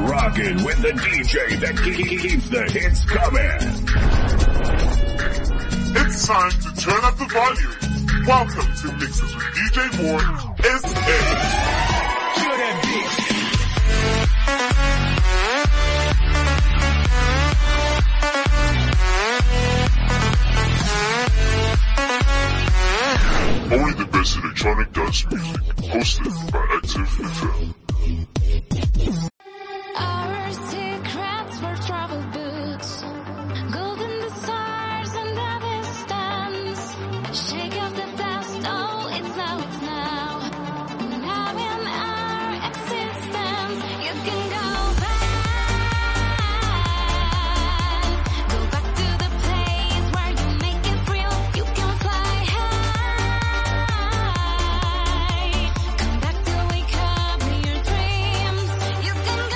rocking with the DJ that keeps the hits coming. It's time to turn up the volume. Welcome to Mixes with DJ Moore, S.A. Kill that beat. Only the best electronic dance music, hosted by Active FM. Our secrets were travel boots, gold in the stars and the distance. Shake off the dust, oh, it's now. Now in our existence, you can go back to the place where you make it real. You can fly high, come back to wake up in your dreams. You can go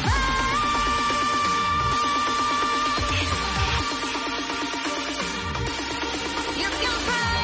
You can fly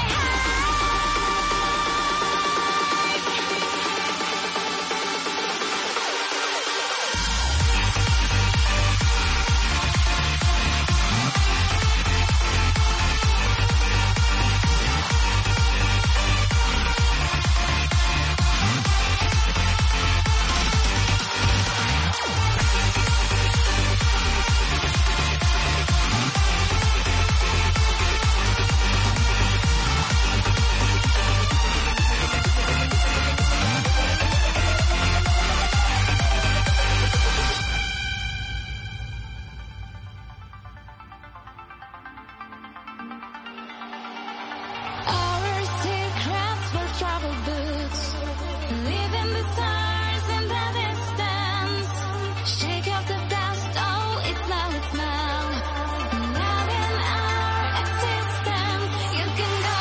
Our secrets were travel boots, live in the stars in the distance. Shake off the dust, oh, it's now. Now in our existence, you can go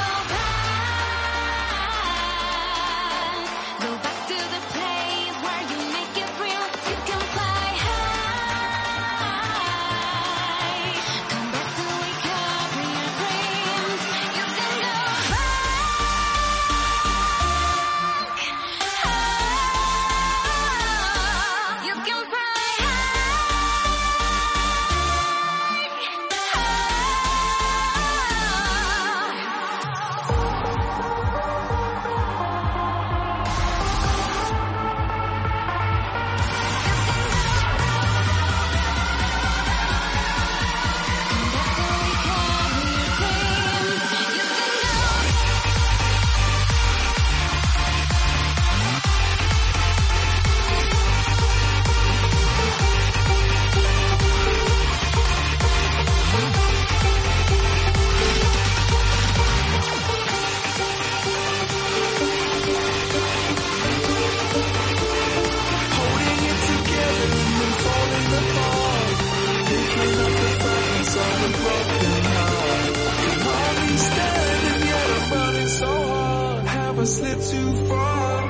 back to the place where you make it real. You can fly high, come back to wake up in your dreams. You can go you can fly I slip too far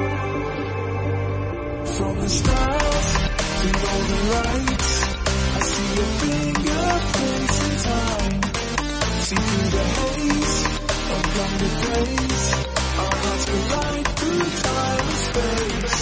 from the stars to golden lights. I see your fingerprints in time. See through the haze of younger days. Our hearts collide through time and space.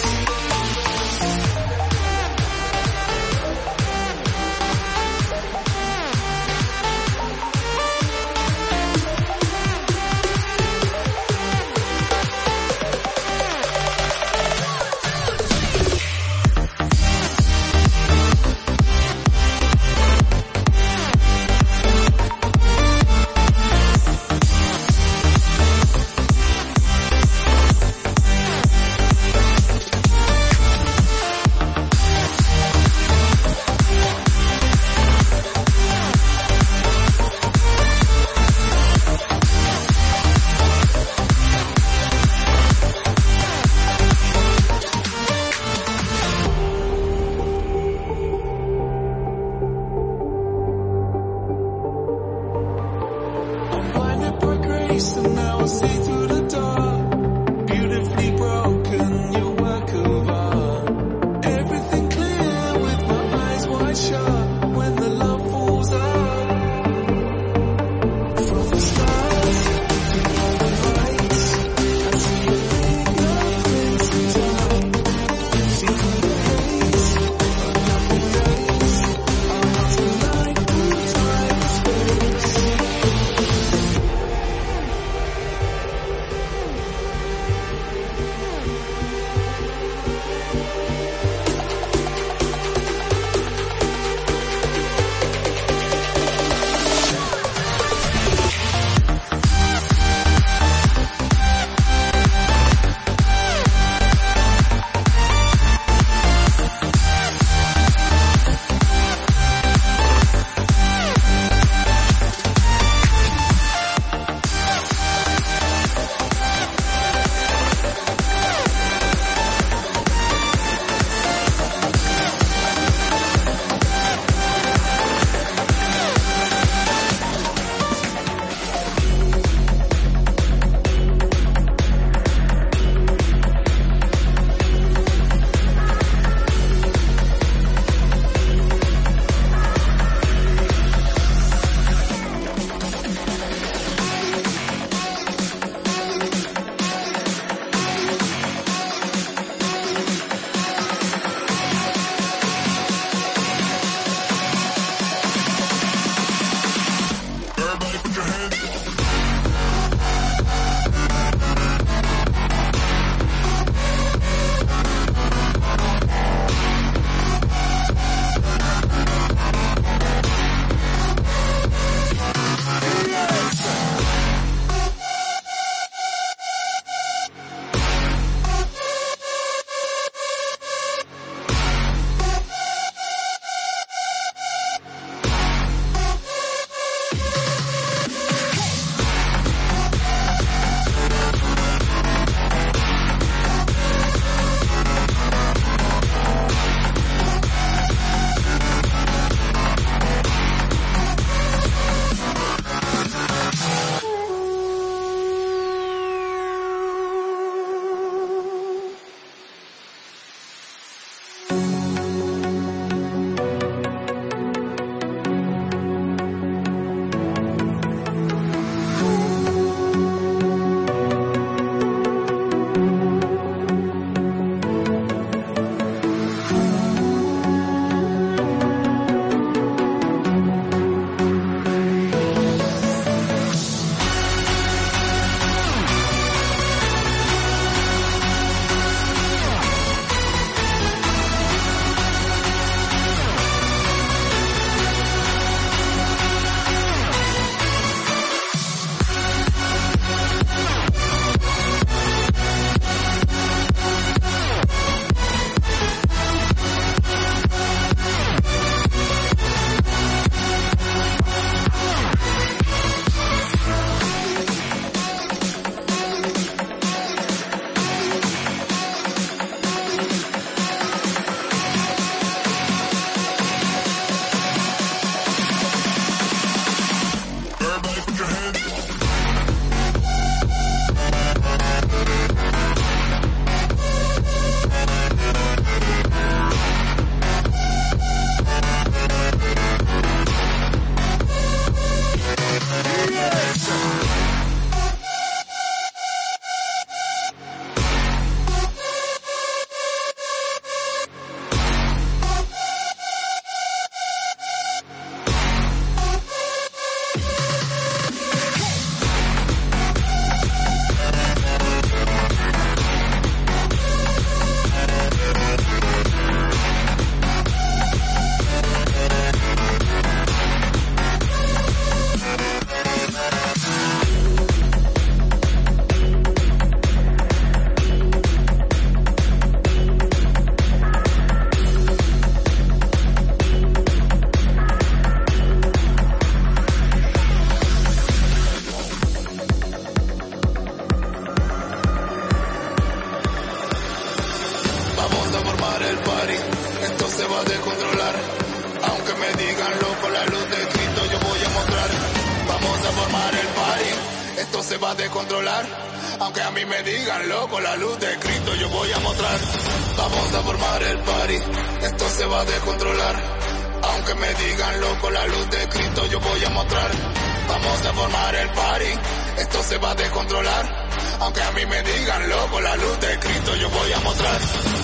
se va a descontrolar. Aunque me digan loco, la luz de Cristo yo voy a mostrar. Vamos a formar el party, esto se va a descontrolar. Aunque a mí me digan loco, la luz de Cristo yo voy a mostrar. Vamos a formar el party, esto se va a descontrolar. Aunque me digan loco, la luz de Cristo yo voy a mostrar. Vamos a formar el party, esto se va a descontrolar. Aunque a mí me digan loco, la luz de Cristo yo voy a mostrar.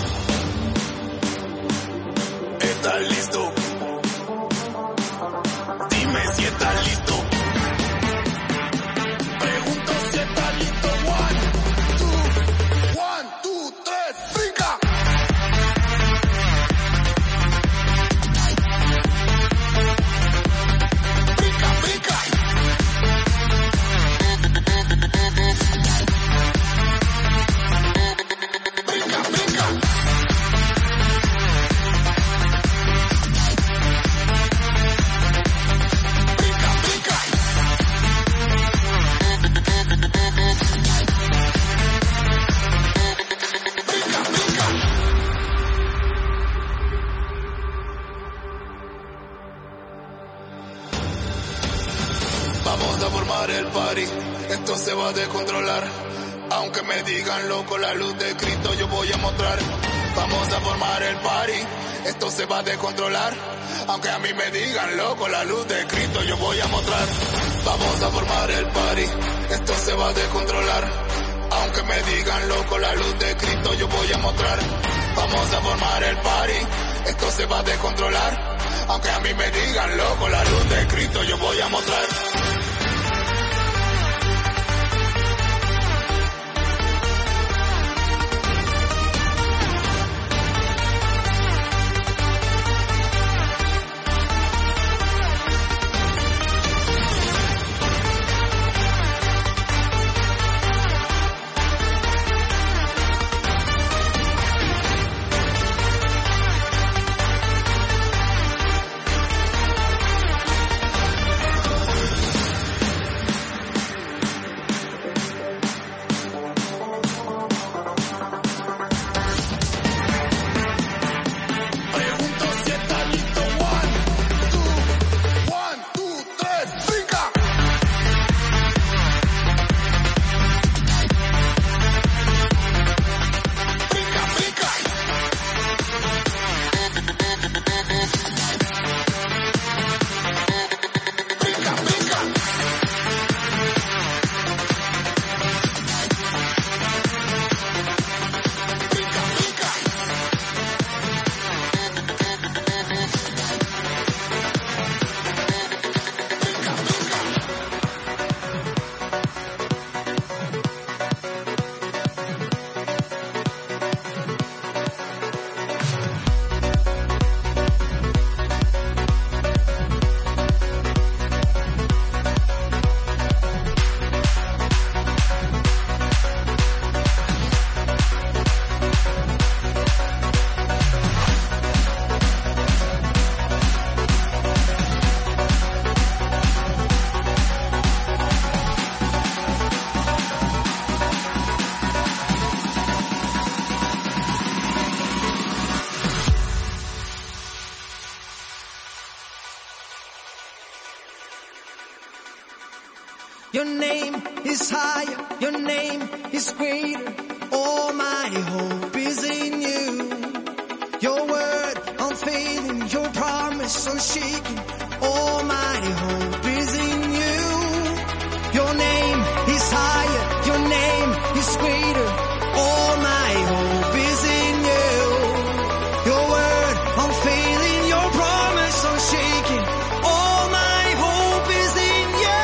¿Estás listo? Dime si estás listo. Pregunto si estás listo. 1, 2, 3, brinca. Brinca, brinca. Brinca, brinca. Vamos a formar el party, esto se va a descontrolar. Aunque me digan loco, la luz de Cristo yo voy a mostrar. Vamos a formar el party, esto se va a descontrolar. Aunque a mí me digan loco, la luz de Cristo yo voy a mostrar. Vamos a formar el party, esto se va a descontrolar. Aunque me digan loco, la luz de Cristo yo voy a mostrar. Vamos a formar el party, esto se va a descontrolar. Aunque a mí me digan loco, la luz de Cristo yo voy a mostrar. Your name is higher, your name is greater. All my hope is in you. Your word unfailing, your promise unshaken. All my hope is in you. Your name is higher, your name is greater. All my hope is in you. Your word unfailing, your promise unshaken. All my hope is in you.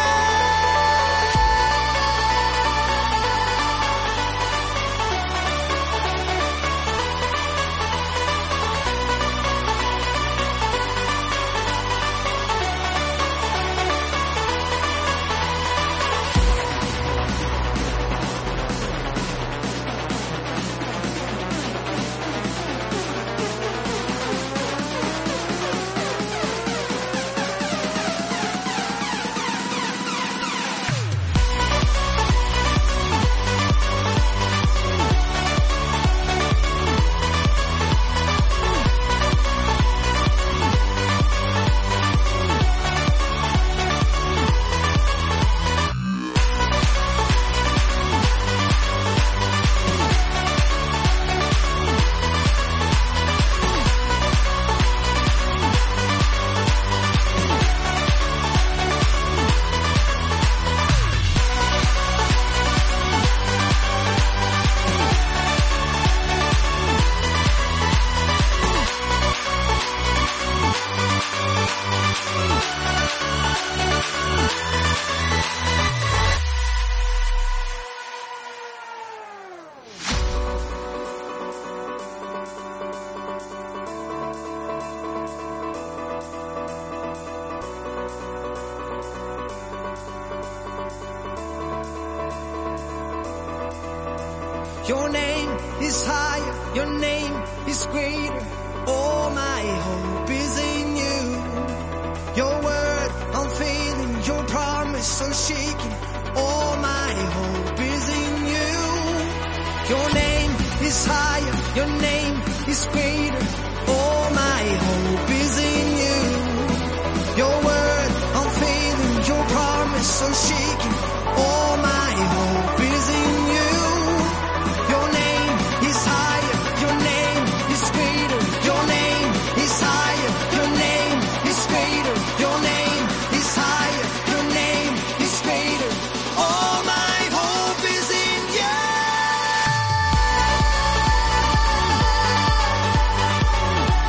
Your name is higher, your name is greater. All my hope is in you. Your word unfailing, your promise unshaken. All my hope is in you. Your name is higher, your name is greater. All my hope is in you. Your word unfailing, your promise unshaken. All my hope is in you. Your name is higher, your name is greater. Your name is higher, your name is greater. Your name is higher, your name is greater. All my hope is in you.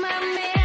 my mirror.